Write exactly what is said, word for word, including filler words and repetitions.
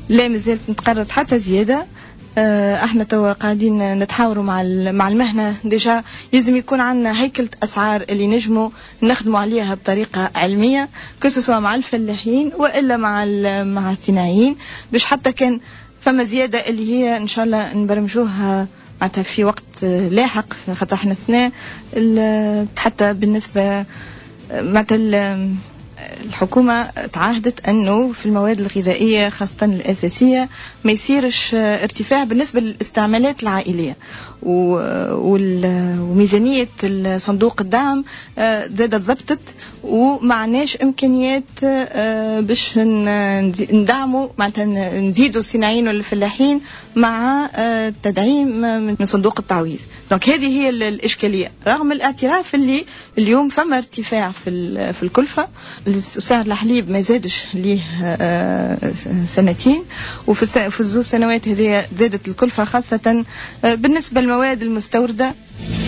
لا مازالت نتقرض حتى زيادة. احنا توا قاعدين نتحاوروا مع مع المهنه ديجا، لازم يكون عندنا هيكله اسعار اللي نجموا نخدموا عليها بطريقه علميه، كسوا مع الفلاحين والا مع مع الصناعيين، باش حتى كان فما زياده اللي هي ان شاء الله نبرمجوها معناتها في وقت لاحق، خاطر احنا سنه حتى بالنسبه معناتها الحكومة تعهدت أنه في المواد الغذائية خاصة الأساسية ما يصيرش ارتفاع بالنسبة للاستعمالات العائلية، وميزانية صندوق الدعم زادت ضبطت ومعناش إمكانيات باش ندعموا معناتها نزيدوا الصناعيين والفلاحين مع تدعيم من صندوق التعويض. دونك هذه هي الإشكالية، رغم الاعتراف اللي اليوم فما ارتفاع في في الكلفة. سعر الحليب ما زادش ليه سنتين، وفي في الزوج سنوات هذه زادت الكلفة خاصة بالنسبة للمواد المستوردة.